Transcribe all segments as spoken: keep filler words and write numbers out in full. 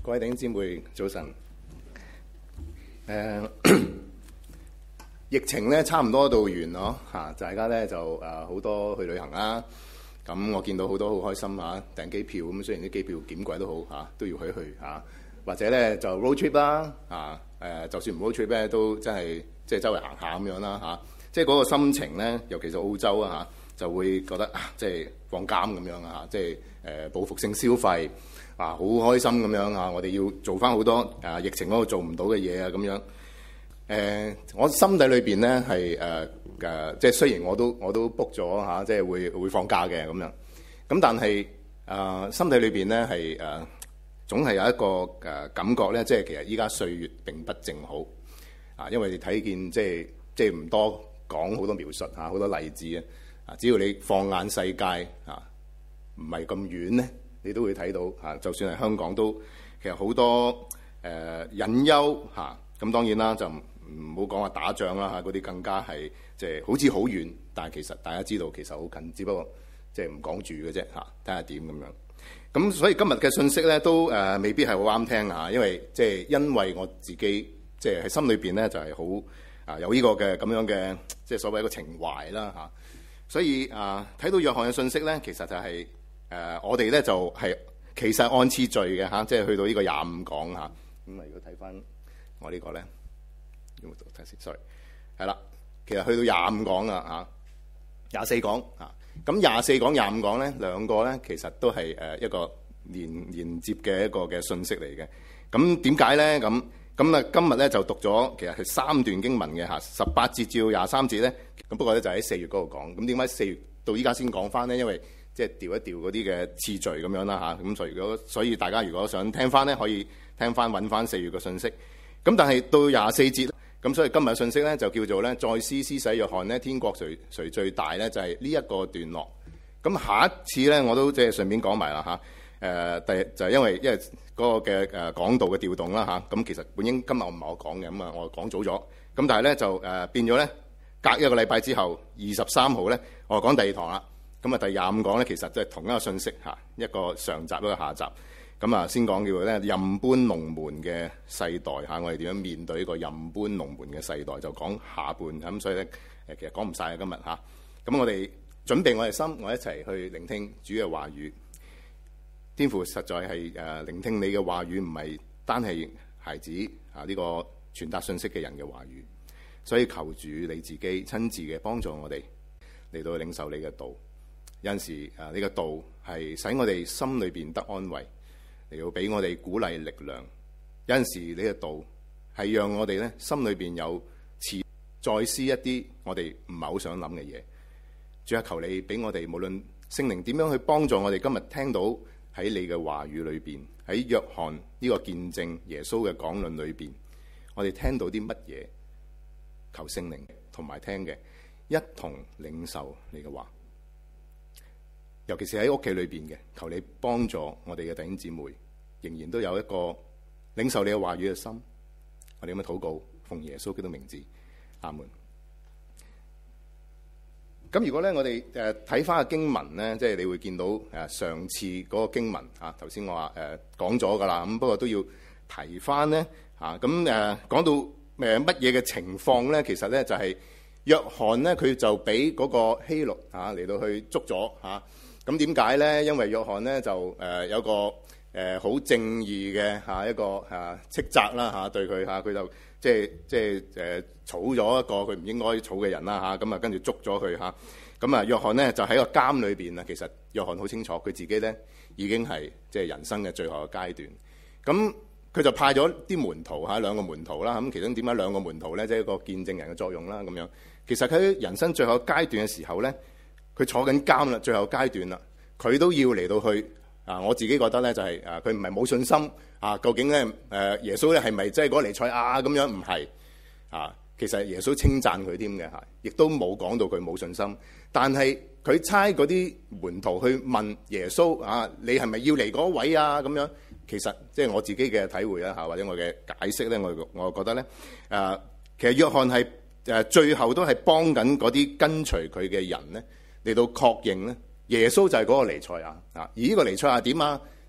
各位弟兄姊妹早晨。誒、疫情咧差唔多到完咯嚇，大家咧就誒好多去旅行啦。咁我見到好多好開心嚇，訂機票咁，雖然啲機票檢貴都好嚇，都要去去嚇。或者咧就 road trip 啦啊誒，就算唔 road trip 咧，都真係即係周圍行下咁樣啦嚇。即係嗰個心情咧，尤其是澳洲啊嚇，就會覺得啊，即係放監咁樣啊，即係誒報復性消費。啊，好開心咁樣啊！我哋要做翻好多啊，疫情嗰度做唔到嘅嘢啊，咁樣。誒、呃，我心底裏邊咧係誒誒，即係雖然我都我都 book 咗嚇，即係會會放假嘅咁樣。咁但係啊、呃，心底裏邊咧係誒，總係有一個誒、呃、感覺咧，即係其實依家歲月並不正好啊，因為你睇見即係即係唔多講好多描述嚇，好多例子啊。只要你放眼世界啊，唔係咁遠咧。你都會睇到嚇，就算係香港都其實好多誒、呃、隱憂嚇。咁當然啦，就唔好講話打仗啦嚇，嗰啲更加係即係好似好遠，但係其實大家知道其實好近，只不過即係唔講住嘅啫嚇，睇下點咁樣。咁所以今日嘅信息咧都誒、呃、未必係好啱聽嚇，因為即係因為我自己即係喺心裏邊咧就係好啊有呢個嘅咁樣嘅即係所謂一個情懷啦嚇。所以啊睇到約翰嘅信息咧，其實就係、是。誒、呃，我哋咧就係、是、其實按次序嘅嚇，即係去到呢個廿五講嚇。咁啊，如果睇翻我呢個咧，有冇睇先 ？sorry，係啦，其實去到廿五講啦嚇，廿四講嚇。咁廿四講、廿五講咧，兩個咧其實都係誒一個連連接嘅一個嘅信息嚟嘅。咁點解咧？咁咁啊，今日咧就讀咗其實係三段經文嘅嚇，十八節至到廿三節咧。咁不過咧就喺四月嗰度講。咁點解四月到依家先講翻咧？因為即係調一調嗰啲嘅次序咁樣啦嚇，咁所以如果所以大家如果想聽翻咧，可以聽翻揾翻四月嘅信息。咁但係到廿四節，咁所以今日嘅信息咧就叫做咧再施施洗約翰咧，天國誰誰最大咧？就係呢一個段落。咁下一次咧我都即係順便講埋啦嚇。誒第就係因為因為嗰個嘅誒講道嘅調動啦嚇。咁其實本應今日唔係我講嘅，咁啊我講早咗。咁但係咧就誒變咗咧，隔一個禮拜之後，二十三號咧，我講第二堂啦。咁啊，第廿五講咧，其實都係同一個信息嚇，一個上集一個下集。咁啊，先講叫做咧任搬龍門嘅世代嚇，我哋點樣面對呢個任搬龍門嘅世代，就講下半咁，所以咧誒其實講唔晒啊今日嚇。咁我哋準備我哋心，我一齊去聆聽主嘅話語。天父實在係誒聆聽你嘅話語，唔係單係孩子啊呢個傳達信息嘅人嘅話語，所以求主你自己親自嘅幫助我哋嚟到領受你嘅道。有陣時啊，呢個道係使我哋心裏邊得安慰，嚟到俾我哋鼓勵力量。有陣時呢個道係讓我哋咧心裏邊有次再思一啲我哋唔係好想諗嘅嘢。主啊，求你俾我哋無論聖靈點樣去幫助我哋，今日聽到喺你嘅話語裏邊，喺約翰呢個見證耶穌嘅講論裏邊，我哋聽到啲乜嘢？求聖靈同埋聽嘅一同領受你嘅話。尤其是喺屋企裏邊嘅，求你幫助我哋嘅弟兄姊妹，仍然都有一個領受你嘅話語嘅心。我哋咁樣禱告，奉耶穌基督名字，阿門。咁如果咧，我哋誒睇翻個經文咧，即係你會見到誒上次嗰個經文啊，頭先我話誒講咗噶啦，咁不過都要提翻咧嚇。咁誒講到誒乜嘢嘅情況咧，其實咧就係約翰咧，佢就俾嗰個希律嚇嚟到去捉咗嚇。咁點解咧？因為約翰咧就誒有個誒好正義嘅嚇一個嚇斥責啦嚇，對佢嚇佢就即係即係誒儲咗一個佢唔應該儲嘅人啦嚇，咁啊跟住捉咗佢嚇。咁啊約翰咧就喺個監裏邊啊，其實約翰好清楚佢自己咧已經係即係人生嘅最後嘅階段。咁佢就派咗啲門徒嚇兩個門徒啦。咁其中點解兩個門徒咧？即係一個見證人嘅作用啦咁樣。其實佢喺人生最後階段嘅時候咧。佢坐緊監啦，最後階段啦，佢都要嚟到去啊！我自己覺得咧就係、是、啊，佢唔係冇信心啊，究竟咧誒耶穌咧係咪真係嗰個彌賽亞咁樣？唔係啊，其實耶穌稱讚佢添嘅嚇，亦都冇講到佢冇信心。但係佢差嗰啲門徒去問耶穌啊，你係咪要嚟嗰位啊？咁樣其實即係、就是、我自己嘅體會啦嚇，或者我嘅解釋咧，我我覺得咧誒、啊，其實約翰係誒最後都係幫緊嗰啲跟隨佢嘅人咧。嚟到確認咧，耶穌就係嗰個彌賽亞啊！而呢個彌賽亞點啊？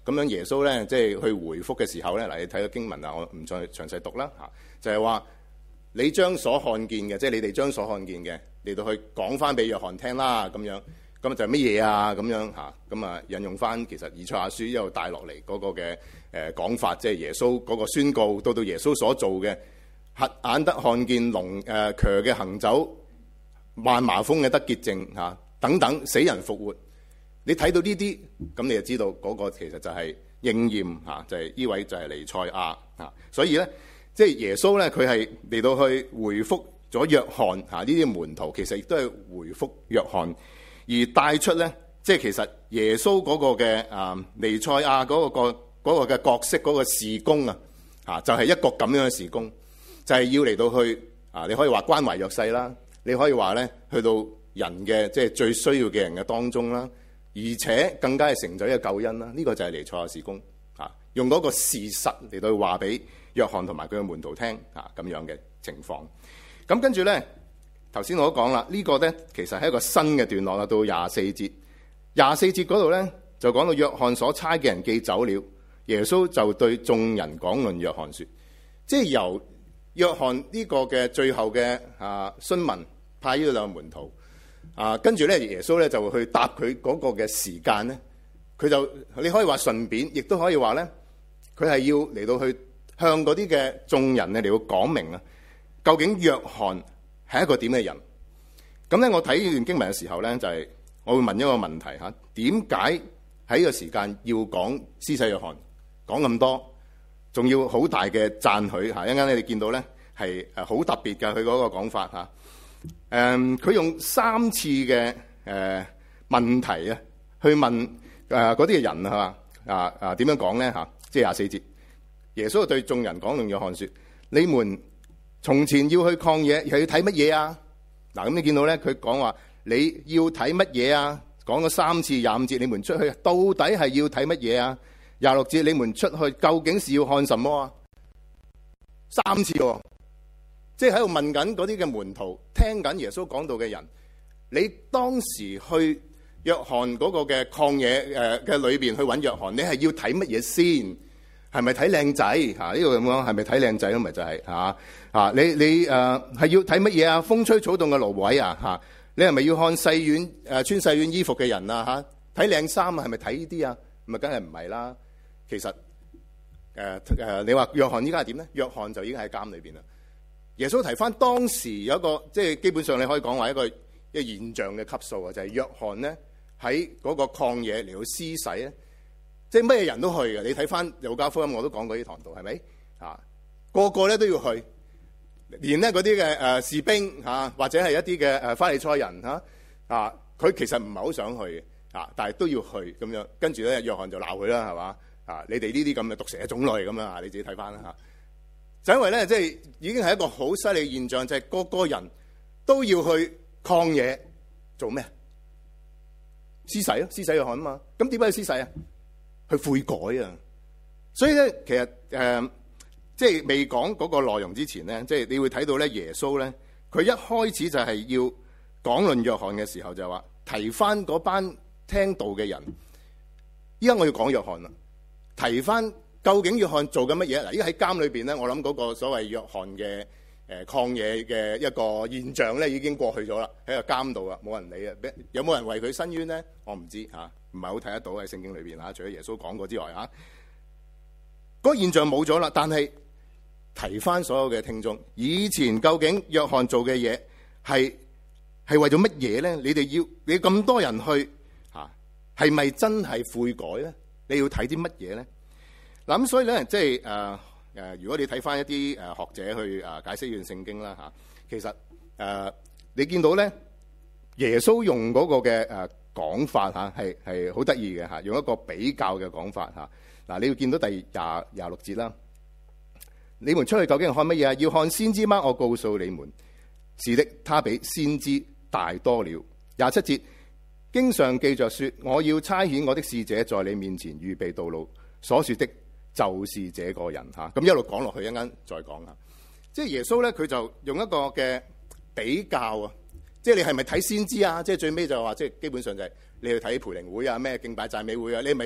咁樣耶穌咧即係去回覆嘅時候咧，嗱，你睇到經文啊，我唔再詳細讀啦嚇，就係話你將所看見嘅，即係你哋將所看見嘅嚟到去講翻俾約翰聽啦，咁樣咁就係乜嘢啊？咁樣嚇，咁啊引用翻其實以賽亞書又帶落嚟嗰個嘅誒講法，即係耶穌嗰個宣告，到到耶穌所做嘅，瞎眼得看見，聾誒瘸嘅行走，患麻風嘅得潔淨嚇，等等，死人復活。你睇到呢啲，咁你就知道嗰個其實就係應驗嚇，就係呢位就係彌賽亞嚇。所以咧，即係耶穌咧，佢係嚟到去回覆咗約翰嚇呢啲門徒，其實亦都係回覆約翰，而帶出咧，即係其實耶穌嗰個嘅啊彌賽亞嗰個嗰個嘅角色嗰個事工啊嚇，就係一個咁樣嘅事工，就係要嚟到去啊，你可以話關懷弱勢啦，你可以話咧去到人嘅即係最需要嘅人嘅當中啦。而且更加係成就一個救恩啦，呢、這個就係彌賽亞事工啊，用嗰個事實嚟到話俾約翰同埋佢嘅門徒聽啊，咁樣嘅情況。咁跟住咧，頭先我都講啦，呢、這個咧其實係一個新嘅段落啦，到廿四節，廿四節嗰度咧就講到約翰所差嘅人既走了，耶穌就對眾人講論約翰說，即係由約翰呢個嘅最後嘅啊詢問派呢兩個門徒。啊，跟住咧，耶穌咧就去答佢嗰個嘅時間咧，佢就你可以話順便，亦都可以話咧，佢係要嚟到去向嗰啲嘅眾人咧嚟到講明啊，究竟約翰係一個點嘅人？咁咧，我睇呢段經文嘅時候咧，就係、是、我會問一個問題嚇：點解喺呢個時間要講施洗約翰講咁多，仲要好大嘅讚許嚇？一陣間你哋見到咧係誒好特別嘅佢嗰個講法嚇。誒，佢、嗯、用三次嘅誒、呃、問題啊，去問誒嗰啲嘅人啊，啊啊點樣講咧嚇？即係廿四節，耶穌對眾人講論約翰說：你們從前要去曠野，係要睇乜嘢啊？嗱，咁你見到咧，佢講話你要睇乜嘢啊？講咗三次，廿五節，你們出去到底係要睇乜嘢啊？廿六節，你們出去究竟是要看什麼啊？三次喎、哦。即係喺度問緊嗰啲嘅門徒，聽緊耶穌講道嘅人，你當時去約翰嗰個嘅曠野誒嘅裏邊去揾約翰，你係要睇乜嘢先？係咪睇靚仔？嚇呢個咁講係咪睇靚仔咯？咪就係嚇嚇你你誒係、呃、要睇乜嘢啊？風吹草動嘅蘆葦啊嚇！你係咪要看細軟誒、呃、穿細軟衣服嘅人啊嚇？睇靚衫啊？係咪睇呢啲啊？咪梗係唔係啦？其實誒誒、呃呃，你話約翰依家係點咧？約翰就已經喺監裏邊啦。耶穌提翻當時有一個，即係基本上你可以講話一個一個現象嘅級數啊，就係、是、約翰咧喺嗰個曠野嚟到施洗咧，即係咩人都去嘅。你睇翻路加福音我都講過呢堂道，係咪啊？個個咧都要去，連咧嗰啲嘅誒士兵嚇、啊，或者係一啲嘅誒法利賽人嚇啊，佢其實唔係好想去嘅啊，但係都要去咁樣。跟住咧，約翰就鬧佢啦，係嘛啊？你哋呢啲咁嘅毒蛇嘅種類咁啊，你自己睇翻啦嚇。就因為咧，即係已經係一個好犀利嘅現象，就係、是、個個人都要去曠野做咩？施洗咯，施洗約翰啊嘛。咁點解要施洗啊？去悔改啊！所以咧，其實誒、呃，即係未講嗰個內容之前咧，即係你會睇到咧，耶穌咧，佢一開始就係要講論約翰嘅時候，就話提翻嗰班聽道嘅人。依家我要講約翰啦，提翻。究竟約翰做緊乜嘢？嗱，依家喺監裏邊咧，我諗嗰個所謂約翰嘅誒曠野嘅一個現象咧，已經過去咗啦。喺個監度啊，冇人理啊。有冇人為佢申冤咧？我唔知嚇，唔係好睇得到喺聖經裏邊嚇。除咗耶穌講過之外嚇，嗰個現象冇咗啦。但係提翻所有嘅聽眾，以前究竟約翰做嘅嘢係係為咗乜嘢咧？你哋要你咁多人去嚇，係咪真係悔改咧？你要睇啲乜嘢咧？嗱咁所以咧，即係誒誒，如果你睇翻一啲誒學者去誒解釋呢段聖經啦嚇，其實誒、呃、你見到咧，耶穌用嗰個嘅誒講法嚇係係好得意嘅嚇，用一個比較嘅講法嚇。嗱，你要見到第廿廿六節啦，你們出去究竟係看乜嘢啊？要看先知嗎？我告訴你們，是的，他比先知大多了。廿七節，經上記着說，我要差遣我的使者在你面前預備道路，所說的就是這個人嚇。咁一路講落去，一陣間再講嚇。即係耶穌咧，佢就用一個嘅比較啊，即係你係咪睇先知啊？即係最尾就話，即係基本上就係你去睇培靈會啊，咩敬拜讚美會啊，你係咪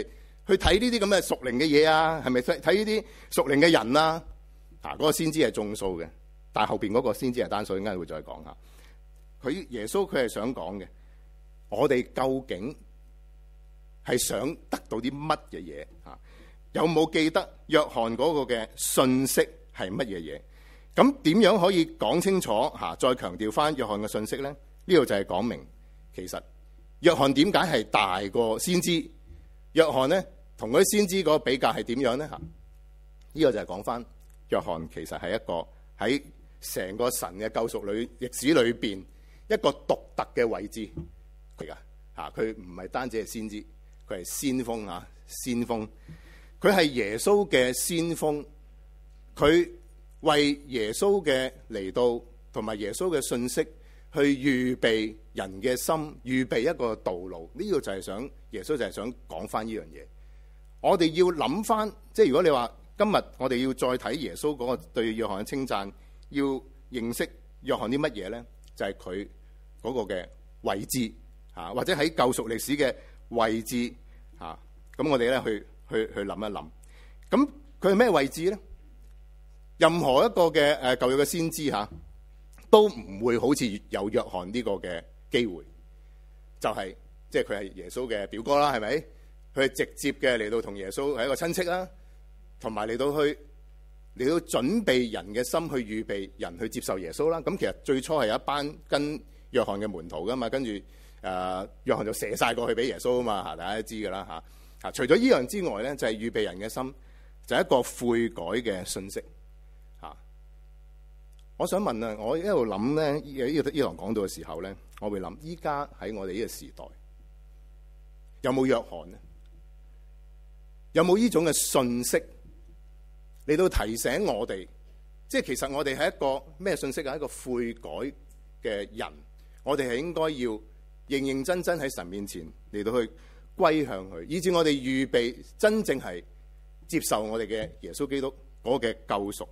去睇呢啲咁嘅屬靈嘅嘢啊？係咪睇睇呢啲屬靈嘅人啊？啊，嗰個先知係眾數嘅，但係後邊嗰個先知係單數，應該會再講下。佢耶穌佢係想講嘅，我哋究竟係想得到啲乜嘢嘢啊？有冇記得約翰嗰個嘅信息係乜嘢嘢？咁點樣可以講清楚吓？再強調翻約翰嘅信息咧？呢度就係講明，其實約翰點解係大過先知？約翰咧同嗰啲先知嗰個比較係點樣咧？吓，呢個就係講翻約翰其實係一個喺成個神嘅救贖裏歷史裏邊一個獨特嘅位置嚟噶吓。佢唔係單止係先知，佢係先鋒啊，先鋒。佢係耶穌嘅先鋒，佢為耶穌嘅嚟到同埋耶穌嘅信息去預備人嘅心，預備一個道路。呢個就係想耶穌就係想講翻呢樣嘢。我哋要諗翻，即係如果你話今日我哋要再睇耶穌嗰個對約翰嘅稱讚，要認識約翰啲乜嘢咧？就係佢嗰個嘅位置吓，或者喺救贖歷史嘅位置吓。咁我哋咧去。去去諗一諗，咁佢係咩位置咧？任何一個嘅誒舊約嘅先知吓，都唔會好似有約翰呢個嘅機會，就係即係佢係耶穌嘅表哥啦，係咪？佢係直接嘅嚟到同耶穌係一個親戚啦，同埋嚟到去嚟到準備人嘅心去預備人去接受耶穌啦。咁其實最初係有一班跟約翰嘅門徒噶嘛，跟住誒約翰就射晒過去俾耶穌啊嘛，吓，大家都知噶啦吓。啊！除咗呢樣之外咧，就係、是、預備人嘅心，就係、是、一個悔改嘅信息。嚇、啊！我想問啊，我一路諗咧，呢呢呢堂講到嘅時候咧，我會諗：依家喺我哋呢個時代，有冇約翰咧？有冇呢種嘅信息嚟到提醒我哋？即係其實我哋係一個咩信息啊？一個悔改嘅人，我哋係應該要認認真真喺神面前嚟到去歸向佢，以至我哋預備真正係接受我哋嘅耶穌基督嗰個嘅救贖。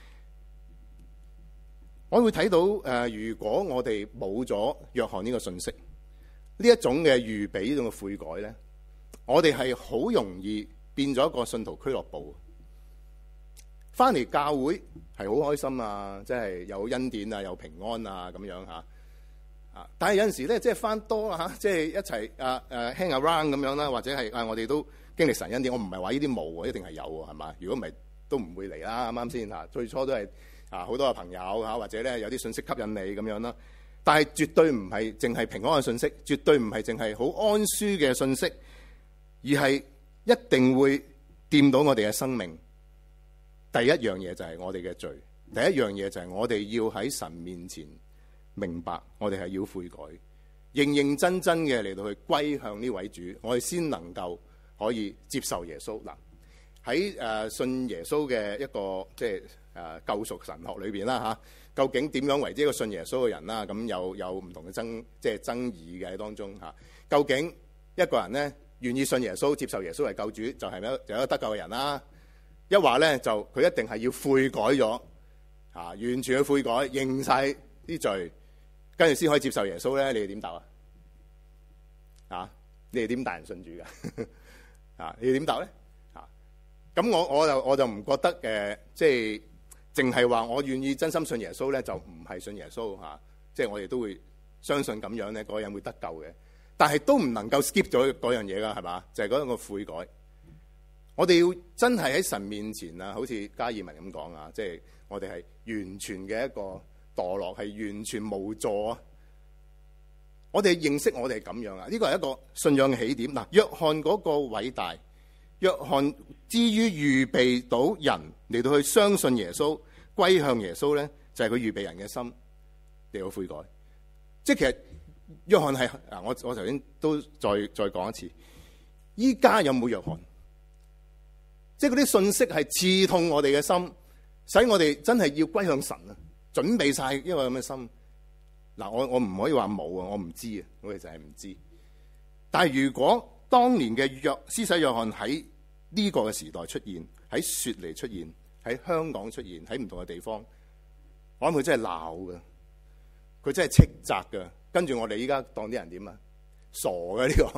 我會睇到誒、呃，如果我哋冇咗約翰呢個信息，呢一種嘅預備，呢種嘅悔改咧，我哋係好容易變咗一個信徒俱樂部。翻嚟教會係好開心啊，即係有恩典啊，有平安啊咁樣吓。但係有陣時咧，即係翻多啊，即係一齊啊誒 hang around 咁樣啦，或者係啊，我哋都經歷神恩典。我唔係話呢啲冇喎，一定係有喎，係嘛？如果唔係，都唔會嚟啦。啱啱先嚇，最初都係啊好多嘅朋友嚇，或者咧有啲信息吸引你咁樣啦。但係絕對唔係淨係平安嘅信息，絕對唔係淨係好安舒嘅信息，而係一定會掂到我哋嘅生命。第一樣嘢就係我哋嘅罪，第一樣嘢就係我哋要喺神面前明白，我哋係要悔改，認認真真嘅嚟到去歸向呢位主，我哋先能夠可以接受耶穌。嗱，喺誒信耶穌嘅一個即係誒救贖神學裏邊啦嚇，究竟點樣為之一個信耶穌嘅人啦？咁有有唔同嘅爭即係爭議嘅喺當中嚇。究竟一個人咧願意信耶穌、接受耶穌為救主，就係咩？就係一個得救嘅人啦。一話咧就佢一定係要悔改咗嚇，完全去悔改，認晒啲罪，跟住先可以接受耶穌咧。你哋點答啊？啊，你哋點帶人信主㗎？啊，你哋點答咧？啊，咁我我就我就唔覺得誒、呃，即係淨係話我願意真心信耶穌咧，就唔係信耶穌嚇、啊。即係我哋都會相信咁樣咧，嗰個人會得救嘅。但係都唔能夠 skip 咗嗰樣嘢㗎，係嘛？就係、是、嗰個悔改。我哋要真係喺神面前啊，好似加爾文咁講啊，即係我哋係完全嘅一個墮落，係完全無助啊！我哋認識我哋係咁樣啊，呢個係一個信仰嘅起點。嗱，約翰嗰個偉大，約翰至於預備到人嚟到去相信耶穌、歸向耶穌咧，就係、是、佢預備人嘅心嚟到悔改。即係其實約翰係啊，我我頭先都再再講一次，依家有冇約翰？即係嗰啲信息係刺痛我哋嘅心，使我哋真係要歸向神啊！準備晒一個咁嘅心。嗱，我我唔可以話冇啊，我唔知啊，我哋就係唔知。但係如果當年嘅約施洗約翰喺呢個嘅時代出現，喺雪梨出現，喺香港出現，喺唔同嘅地方，我諗佢真係鬧㗎，佢真係斥責㗎。跟住我哋依家當啲人點啊？傻嘅呢個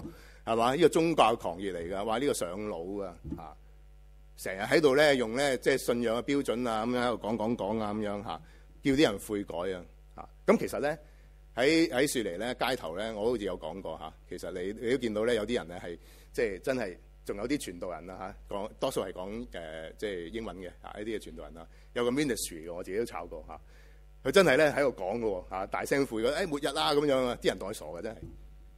係嘛？呢個宗教狂熱嚟㗎，話呢個上腦啊嚇，成日喺度咧用咧即係信仰嘅標準啊咁樣喺度講講講啊咁樣嚇，叫啲人悔改啊嚇。咁其實咧喺喺雪梨咧街頭咧，我好似有講過嚇。其實你你都見到咧有啲人咧係即係真係仲有啲傳道人啊嚇，講多數係講誒即係英文嘅啊呢啲嘅傳道人啊，有個 ministry 嘅我自己都炒過嚇。佢真係咧喺度講嘅喎嚇，大聲悔改，誒末日啦咁樣啊，啲人當佢傻嘅真係。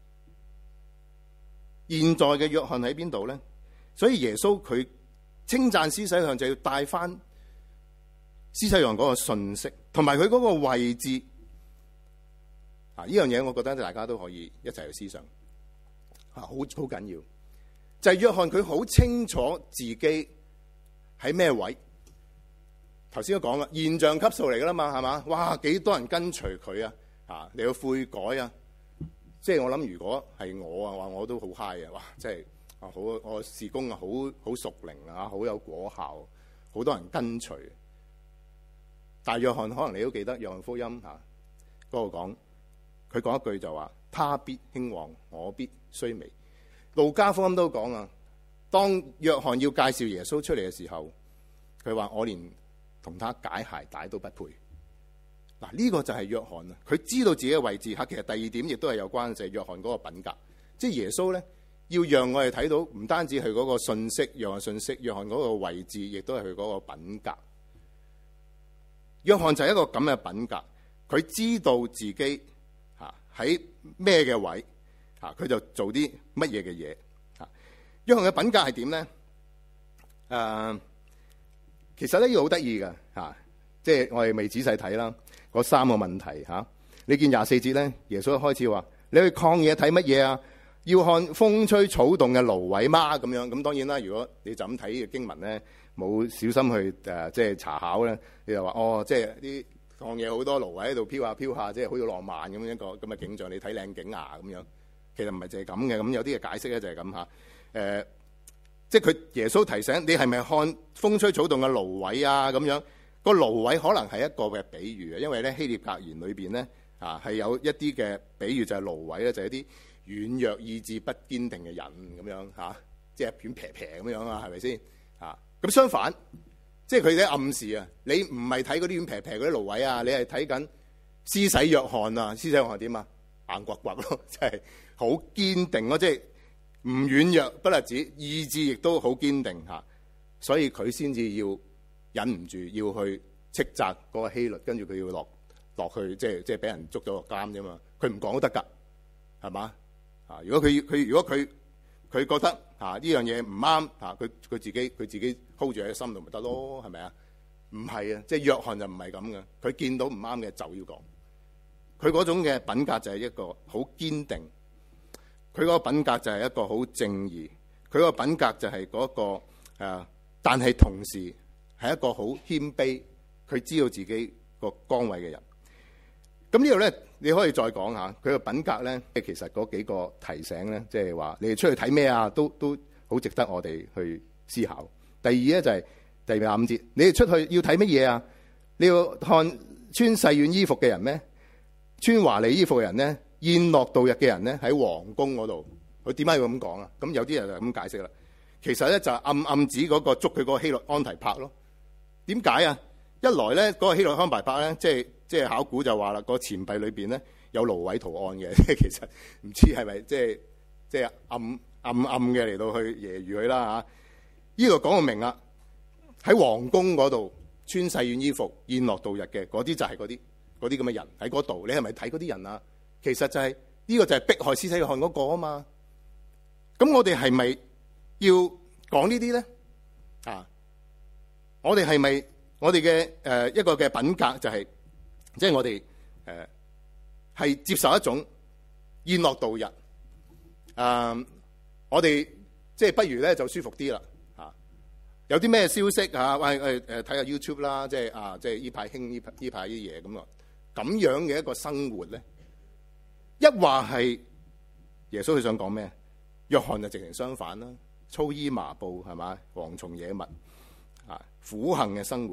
現在嘅約翰喺邊度咧？所以耶穌佢稱讚施洗約翰就要帶翻施洗約翰嗰個信息，同埋佢嗰個位置啊！呢樣嘢我覺得大家都可以一齊去思想啊，好好緊要。就係約翰佢好清楚自己喺咩位。頭先都講啦，現象級數嚟噶啦嘛，係嘛？哇，幾多人跟隨佢啊！啊，你要悔改啊！即係我諗，如果係我啊，話我都好 high 啊！哇，即係啊，好我事工啊，好好屬靈啊，好有果效，好多人跟隨。但係約翰可能你都記得約翰福音嚇嗰度講，佢講一句就話：他必興旺，我必衰微。路加福音都講啊，當約翰要介紹耶穌出嚟嘅時候，佢話：我連同他解鞋帶都不配。嗱，呢個就係約翰啊！佢知道自己嘅位置嚇。其實第二點亦都係有關，就係約翰嗰個品格。即係耶穌咧，要讓我哋睇到，唔單止係嗰個信息，約翰信息，約翰嗰個位置，亦都係佢嗰個品格。約翰就係一個咁嘅品格，佢知道自己嚇喺咩嘅位嚇，佢就做啲乜嘢嘅嘢嚇。約翰嘅品格係點咧？誒、呃，其實咧呢個好得意㗎嚇，即係我哋未仔細睇啦。嗰三個問題嚇，你見廿四節咧，耶穌一開始話：你去曠野睇乜嘢啊？要看風吹草動嘅蘆葦嗎？咁樣咁當然啦。如果你就咁睇嘅經文咧，冇小心去誒即係查考咧，你就話哦，即係啲曠野好多蘆葦喺度飄下飄下，即係好似浪漫咁樣一個咁嘅景象。你睇靚景啊咁樣，其實唔係淨係咁嘅。咁有啲嘅解釋咧就係咁嚇誒，即係佢耶穌提醒你係咪看風吹草動嘅蘆葦啊？咁樣。個蘆葦可能係一個嘅比喻啊，因為咧希臘格言裏邊咧啊係有一啲嘅比喻，就係蘆葦咧就係一啲軟弱意志不堅定嘅人咁樣嚇，即係軟皮皮咁樣啊，係咪先啊？咁相反，即係佢哋暗示啊，你唔係睇嗰啲軟皮皮嗰啲蘆葦啊，你係睇緊施洗約翰啊，施洗約翰點啊？硬骨骨咯，即係好堅定咯，即係唔軟弱不特止，意志亦都好堅定嚇，所以佢先至要。忍唔住要去斥責嗰個希律，跟住佢要落落去，即係即係俾人捉咗個監啫嘛。佢唔講都得㗎，係嘛？啊，如果佢佢如果佢佢覺得啊呢樣嘢唔啱啊，佢佢自己佢自己 hold 住喺心度咪得咯，係咪啊？唔係啊，即係約翰就唔係咁嘅。佢見到唔啱嘅就要講。佢嗰種嘅品格就係一個好堅定，佢嗰個品格就係一個好正義，佢個品格就係嗰個誒，但係同時。係一個好謙卑，佢知道自己個崗位嘅人。咁呢度咧，你可以再講下佢個品格咧。其實嗰幾個提醒咧，即係話你哋出去睇咩啊，都都好值得我哋去思考。第二咧就係、是、第廿五節，你哋出去要睇乜嘢啊？你要看穿細軟衣服嘅人咩？穿華麗衣服嘅人咧，宴樂度日嘅人咧，喺皇宮嗰度。佢點解要咁講啊？咁有啲人就咁解釋啦。其實咧就係暗暗指嗰個捉佢嗰個希律安提帕咯。點解啊？一來咧，嗰、那個希律安提帕咧，即係即係考古就話啦，個錢幣裏邊咧有蘆葦圖案嘅，即係其實唔知係咪即係即係暗暗暗嘅嚟到去揶揄佢啦嚇。呢度講到明啦，喺皇宮嗰度穿細軟衣服、宴樂度日嘅嗰啲就係嗰啲嗰啲咁嘅人喺嗰度。你係咪睇嗰啲人啊？其實就係、是、呢、這個就係迫害施洗約翰嗰個啊嘛。咁我哋係咪要講呢啲咧？啊？我哋係咪我哋嘅誒一個嘅品格就係、是，即、就、係、是、我哋誒係接受一種宴樂度日，誒、呃、我哋即係不如咧就舒服啲啦嚇。有啲咩消息嚇？喂誒誒睇下 YouTube 啦，即係啊即係呢排興呢呢排啲嘢咁啊，咁樣嘅一個生活咧，一話係耶穌佢想講咩？約翰就直情相反啦，粗衣麻布係嘛，蝗蟲野物。啊，苦行嘅生活，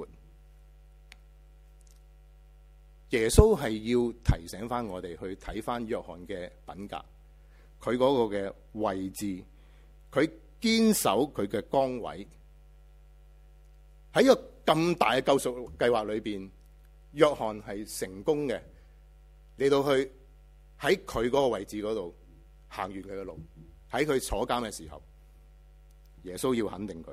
耶穌係要提醒翻我哋去睇翻約翰嘅品格， 佢嗰個嘅位置，佢堅守佢嘅崗位。喺一個咁大嘅救贖計劃裏邊，約翰係成功嘅，嚟到去喺佢嗰個位置嗰度行完佢嘅路。喺佢坐監嘅時候，耶穌要肯定佢。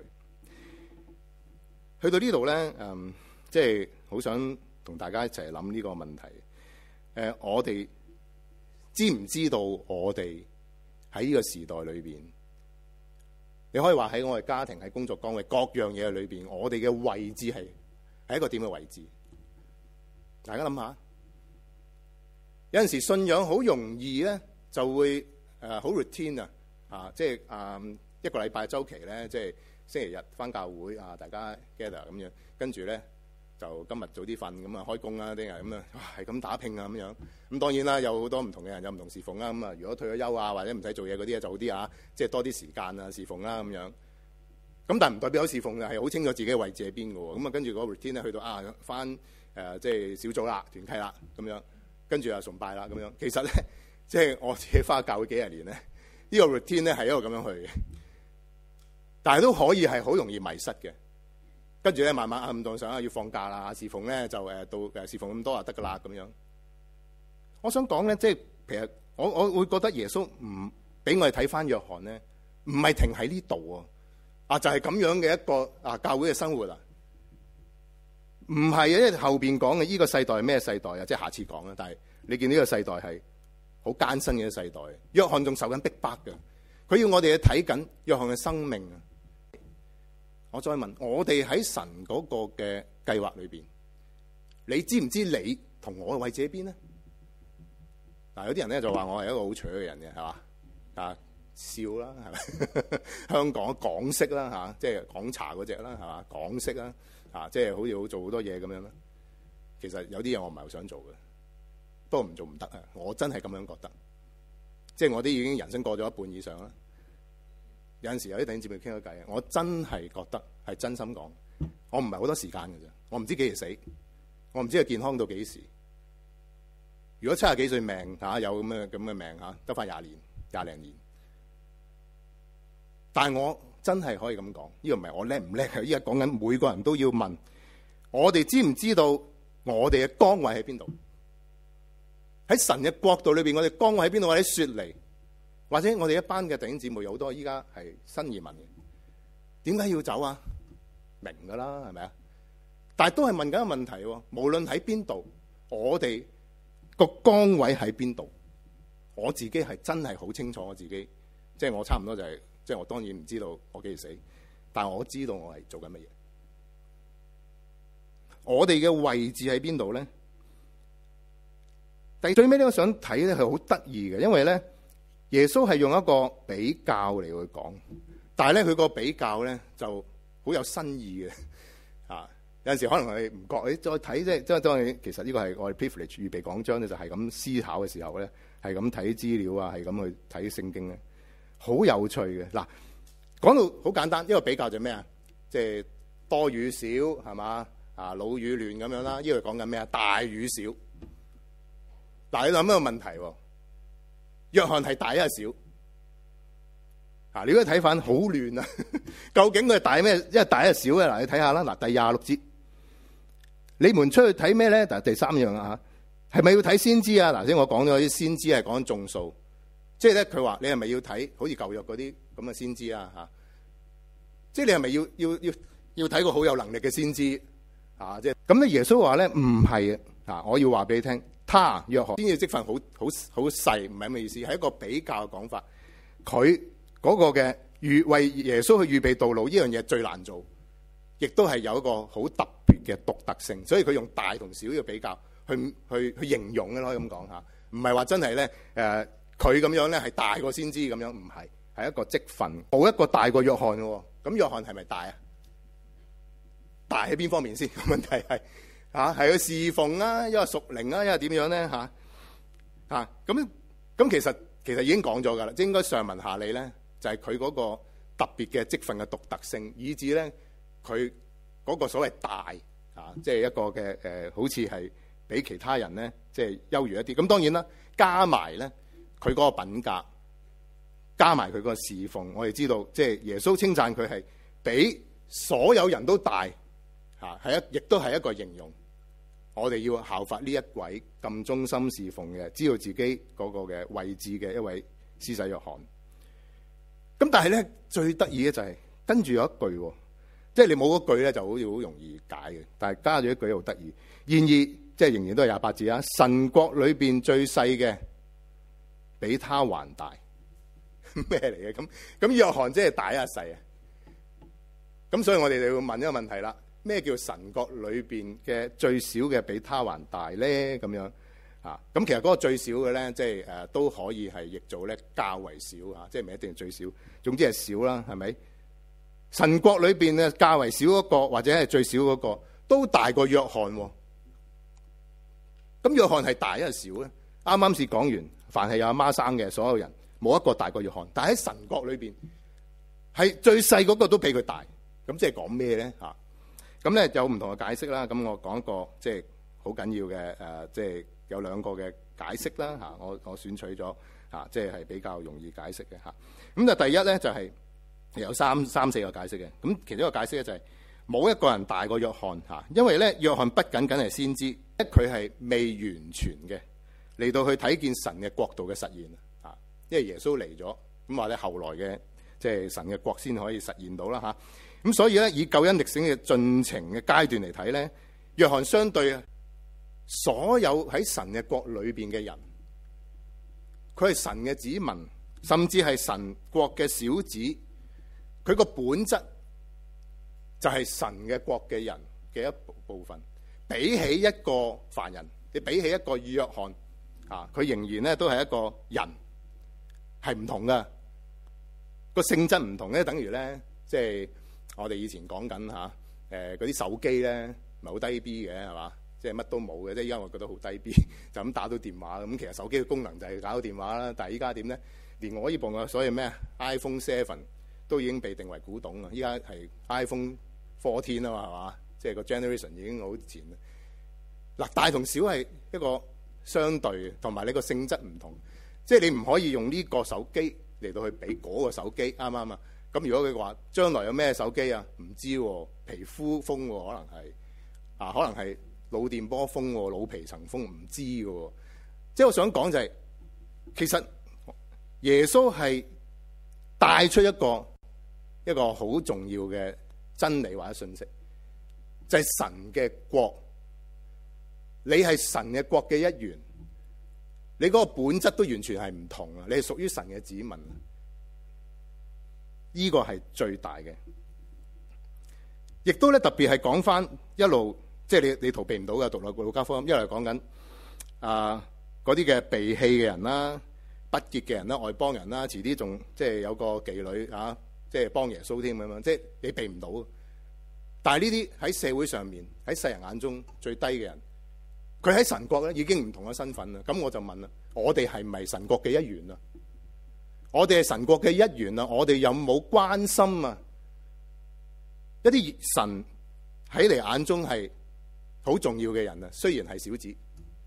去到呢度咧，誒，即係好想同大家一齊諗呢個問題。誒、呃，我哋知唔知道我哋喺呢個時代裏邊？你可以話喺我哋家庭、喺工作崗位各樣嘢裏邊，我哋嘅位置係係一個點嘅位置？大家諗下，有陣時信仰好容易咧，就會誒好 routine 啊，啊，即係啊一個禮拜週期咧，即係星期日返教會啊，大家 gather 咁樣，跟住咧就今日早啲瞓，咁啊開工啦，啲人咁啊係咁打拼啊咁樣。咁當然啦，有好多唔同嘅人有唔同侍奉啦。咁啊，如果退咗休啊，或者唔使做嘢嗰啲咧就好啲啊，即係多啲時間啊侍奉啦咁樣。咁但係唔代表有侍奉嘅係好清楚自己嘅位置喺邊嘅喎。咁啊跟住嗰個 routine 咧去到啊返誒即係小組啦、團契啦咁樣，跟住啊崇拜啦咁樣。其實咧即係我自己返教會幾廿年咧，呢個 routine 咧係一個咁樣去嘅，但係都可以係好容易迷失嘅。跟住咧慢慢啊唔當上啊要放假啦，侍奉咧就誒到誒侍奉咁多就得㗎啦咁樣。我想講咧，即係其實我我會覺得耶穌唔俾我哋睇翻約翰咧，唔係停喺呢度啊，啊就係咁樣嘅一個啊教會嘅生活啊，唔係啊，因為後邊講嘅呢個世代係咩世代啊？即係下次講啦。但係你見呢個世代係好艱辛嘅世代，約翰仲受緊逼迫嘅，佢要我哋去睇緊約翰嘅生命啊。我再問，我哋喺神嗰個嘅計劃裏邊，你知唔知你同我嘅位置喺邊呢？嗱，有啲人咧就話我係一個好蠢嘅人嘅，係嘛啊笑啦，係咪？香港港式啦嚇，即係港茶嗰隻啦，係嘛港式啦嚇，即係好似好做好多嘢咁樣啦。其實有啲嘢我唔係好想做嘅，不過唔做唔得啊！我真係咁樣覺得，即係我啲已經人生過咗一半以上啦。有陣時有啲弟兄姊妹傾咗偈，我真係覺得係真心講，我唔係好多時間嘅啫，我唔知幾時死，我唔知佢健康到幾時。如果七十幾歲命嚇有咁嘅咁嘅命嚇，得翻廿年廿零年，但係我真係可以咁講，呢個唔係我叻唔叻，依家講緊每個人都要問，我哋知唔知道我哋嘅崗位喺邊度？喺神嘅國度裏邊，我哋崗位喺邊度？我哋喺雪梨。或者我哋一班嘅弟兄姊妹有好多依家係新移民嘅，點解要走啊？明㗎啦，係咪啊？但係都係問緊個問題喎。無論喺邊度，我哋個崗位喺邊度，我自己係真係好清楚我自己，即係我差唔多就係，即係我當然唔知道我幾時死，但係我知道我係做緊乜嘢。我哋嘅位置喺邊度咧？但係最尾呢，我想睇咧係好得意嘅，因為咧。耶穌係用一個比較嚟去講，但係咧佢個比較咧就好有新意嘅，啊有陣時可能係唔覺，你再睇即係即係當然其實呢個係我哋 privilege 預備講章咧，就係咁思考嘅時候咧，係咁睇資料啊，係咁去睇聖經咧，好有趣嘅。嗱，講到好簡單，一個比較就咩啊？即係多與少係嘛啊，老與亂咁樣啦。呢個講緊咩啊？大與小。嗱，你諗一個問題喎。約翰係大一係小啊？你嗰個睇法好亂啊！究竟佢係大咩？一係大一係小嘅嗱，你睇下啦。嗱，第廿六節，你們出去睇咩咧？嗱，第三樣啊嚇，係咪要睇先知啊？嗱，先我講咗啲先知係講眾數，即係咧佢話你係咪要睇好似舊約嗰啲咁嘅先知啊？嚇，即係你係咪要要要要睇個好有能力嘅先知啊？即係咁咧，耶穌話咧唔係啊，我要話俾你聽。他約翰先至職份好好好細，唔係咁嘅意思，係一個比較嘅講法。佢嗰個嘅預為耶穌去預備道路呢樣嘢最難做，亦都係有一個好特別嘅獨特性，所以佢用大同小嘅比較去去去形容嘅，可以咁講嚇，唔係話真係咧誒佢咁樣咧係大過先知咁樣，唔係，係一個職份，冇一個大過約翰嘅。咁約翰係咪大啊？大喺邊方面先？問題係。啊，係佢侍奉啊，因為屬靈啊，因為點樣咧嚇？啊，咁咁其實其實已經講咗㗎啦，即係應該上文下理咧，就係佢嗰個特別嘅職份嘅獨特性，以至咧佢嗰個所謂大啊，即係一個嘅誒、呃，好似係比其他人咧即係優越一啲。咁當然啦，加埋咧佢嗰個品格加埋佢個侍奉，我哋知道即係耶穌稱讚佢係比所有人都大嚇，係一亦都係一個形容。我哋要效法呢一位咁忠心侍奉嘅，知道自己嗰個嘅位置嘅一位施洗約翰。咁但係咧，最得意嘅就係、是、跟住有一句，即係你冇嗰句咧就好似好容易解嘅，但係加咗一句好得意。然而，即係仍然都係廿八字啊！神國裏邊最細嘅，比他還大。咩嚟嘅？咁咁約翰即係大一世啊！咁所以我哋就要問一個問題啦：咩叫神國裏邊嘅最少嘅比他還大咧？咁樣啊？咁其實嗰個最少嘅咧，即係誒都可以係譯做咧較為少啊，即係唔一定係最少，總之係少啦，係咪？神國裏邊嘅較為少嗰個或者係最少嗰個，都大過約翰。咁約翰係大一係少咧？啱啱先講完，凡係有阿媽生嘅所有人，冇一個大過約翰。但係喺神國裏邊，係最細嗰個都比佢大。咁即係講咩咧？嚇，咁咧有唔同嘅解釋啦。咁我講一個即係好緊要嘅誒，即係有兩個嘅解釋啦。嚇，我我選取咗嚇，即係係比較容易解釋嘅嚇。咁就第一咧就係有三三四個解釋嘅。咁其中一個解釋咧就係冇一個人大過約翰嚇，因為咧約翰不僅僅係先知，佢係未完全嘅嚟到去睇見神嘅國度嘅實現啊。因為耶穌嚟咗，咁話咧後來嘅即係神嘅國先可以實現到啦嚇。咁所以咧，以救恩歷史嘅進程嘅階段嚟睇咧，約翰相對所有喺神嘅國裏邊嘅人，佢係神嘅子民，甚至係神國嘅小子，佢個本質就係神嘅國嘅人嘅一部分。比起一個凡人，你比起一個約翰啊，佢仍然咧都係一個人，係唔同噶，個性質唔同咧，等於咧即係。我哋以前講緊嚇，誒嗰啲手機咧，唔係好低 B 嘅係嘛？即係乜都冇嘅，即係依家我覺得好低 B，就咁打到電話咁。其實手機嘅功能就係打到電話啦。但係依家點咧？連我呢部嘅所謂咩 iPhone Seven 都已經被定為古董啦。依家係 iPhone Fourteen 啊嘛，係嘛？即係個 generation 已經好前啦。嗱，大同小係一個相對，同埋你個性質唔同，即係你唔可以用呢個手機嚟到去比嗰個手機，啱唔啱啊？咁如果佢話將來有咩手機啊？唔知喎，皮膚風喎，可能係啊，可能係腦電波風喎，腦皮層風，唔知嘅喎。即係我想講就係、是，其實耶穌係帶出一個一個好重要嘅真理或者信息，就係、是、神嘅國，你係神嘅國嘅一員，你嗰個本質都完全係唔同啊！你係屬於神嘅子民。呢個係最大嘅，亦都咧特別係講翻一路，即係你你逃避唔到嘅，讀落路加福音，一路講緊啊嗰啲嘅被棄嘅人啦、不潔嘅人啦、外邦人啦，遲啲仲即係有個妓女啊，即係幫耶穌添咁樣，即係你避唔到。但係呢啲喺社會上面，喺世人眼中最低嘅人，佢喺神國咧已經唔同嘅身份啦。咁我就問啦，我哋係唔係神國嘅一員啊？我哋係神國嘅一員啊！我哋有冇關心啊？一啲神喺你眼中係好重要嘅人啊，雖然係小子，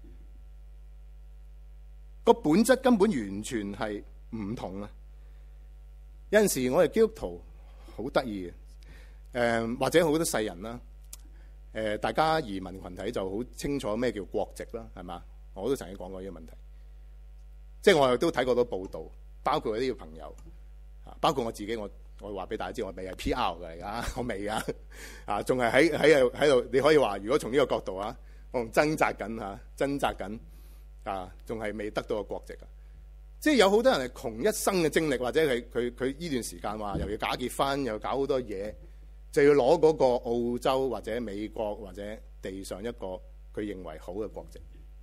個本質根本完全係唔同啊！有陣時我哋基督徒好得意嘅，誒、呃、或者好多世人啦，誒、呃、大家移民群體就好清楚咩叫國籍啦，係嘛？我都曾經講過呢個問題，即係我亦都睇過好多報道。包括一啲朋友，包括我自己，我我話俾大家知，我未係 P R 嘅嚟噶，我未啊，啊，仲係喺喺度喺度。你可以話，如果從呢個角度啊，我仲掙扎緊嚇，掙扎緊啊，仲係未得到個國籍啊。即係有好多人係窮一生嘅精力，或者係佢佢呢段時間話又要假結婚，又搞好多嘢，就要攞嗰個澳洲或者美國或者地上一個佢認為好嘅國籍。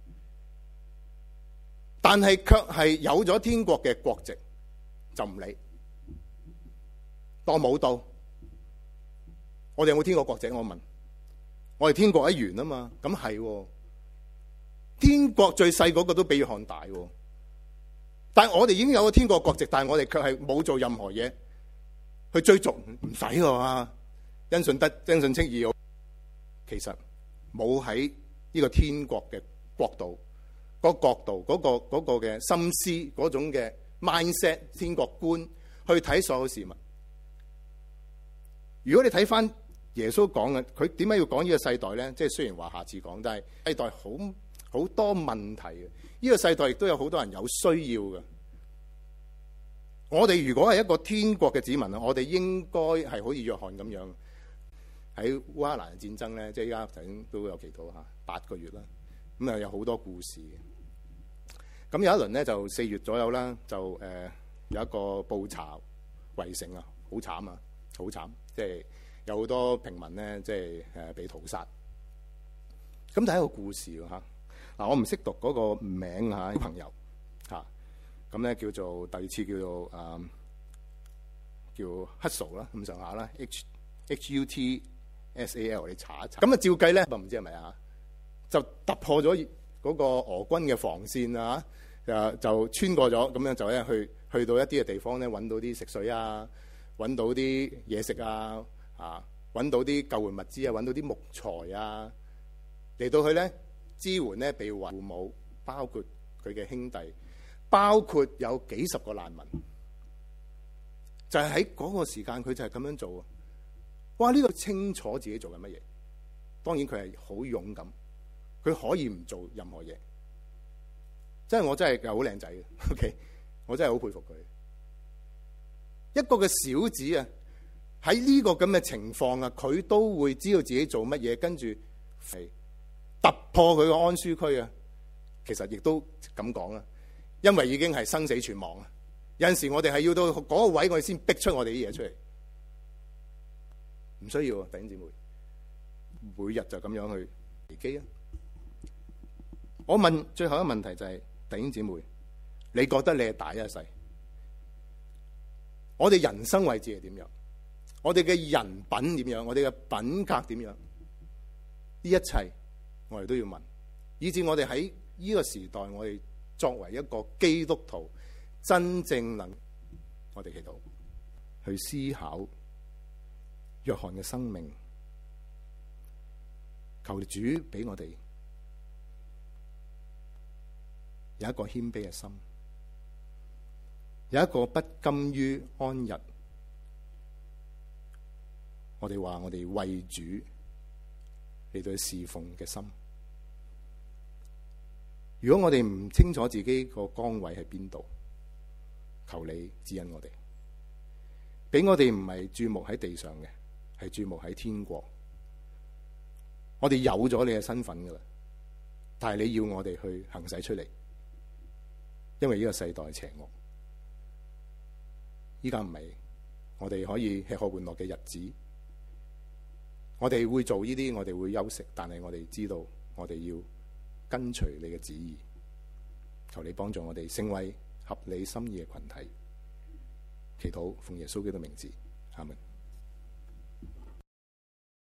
但係卻係有咗天國嘅國籍就唔理，當冇到。我哋有冇天國國籍？我問，我哋天國一員啊嘛，咁係天國最細嗰個都比約翰大，但係我哋已經有咗天國國籍，但係我哋卻係冇做任何嘢去追逐，唔使㗎嘛，因信得因信稱義，其實冇喺呢個天國嘅國度。嗰個角度，嗰、嗰個嗰、嗰個嘅心思，嗰種嘅 mindset 天國觀去睇所有事物。如果你睇翻耶穌講嘅，佢點解要講呢個世代咧？即係雖然話下次講，但係世代好好多問題嘅。呢個世代亦都有好多人有需要嘅。我哋如果係一個天國嘅子民啊，我哋應該係好似約翰咁樣喺烏克蘭戰爭咧，即係依家頭先都有祈禱嚇八個月啦。咁啊有好多故事嘅。咁有一輪咧就四月左右啦，就誒、呃、有一個布查圍城啊，好慘啊，好慘！即係有好多平民咧，即係誒被屠殺。咁就係一個故事喎嚇。嗱，我唔識讀嗰個名嚇，朋友嚇。咁咧叫做第二次叫做誒、嗯、叫 Hustle 啦，咁上下啦 ，H H U T S A L 你查一查。咁啊照計咧，唔知係咪啊？就突破咗嗰個俄軍嘅防線啊！誒就穿過咗，咁樣就咧去去到一啲嘅地方咧，揾到啲食水啊，揾到啲嘢食啊，啊揾到啲救援物資啊，揾到啲木材啊，嚟到去咧支援咧被父母，包括佢嘅兄弟。包括有幾十個難民，就係喺嗰個時間，佢就係咁樣做啊！哇！呢個清楚自己做緊乜嘢？當然佢係好勇敢，佢可以唔做任何嘢。真係我真係好靚仔嘅 ，OK， 我真係好佩服佢。一個嘅小子啊，喺呢個咁嘅情況啊，佢都會知道自己做乜嘢，跟住係突破佢個安舒區啊！其實亦都咁講啦。因為已經係生死存亡啊！有陣時我哋係要到嗰個位，我哋先逼出我哋啲嘢出嚟，唔需要啊，弟兄姊妹，每日就咁樣去危機啊！我問最後一個問題就係，弟兄姊妹，你覺得你係大一世？我哋人生位置係點樣？我哋嘅人品點樣？我哋嘅品格點樣？呢一切我哋都要問，以至我哋喺呢個時代，我哋作為一個基督徒，真正能我哋祈禱去思考約翰嘅生命，求主俾我哋有一個謙卑嘅心，有一個不甘於安逸。我哋話我哋為主嚟到侍奉嘅心。如果我哋唔清楚自己個崗位喺邊度，求你指引我哋，俾我哋唔係注目喺地上嘅，係注目喺天國。我哋有咗你嘅身份噶啦，但係你要我哋去行使出嚟，因為呢個世代邪惡。依家唔係我哋可以吃喝玩樂嘅日子，我哋會做呢啲，我哋會休息，但係我哋知道我哋要跟隨你嘅旨意，求你幫助我哋成為合你心意嘅群體。祈禱奉耶穌基督名字，阿們。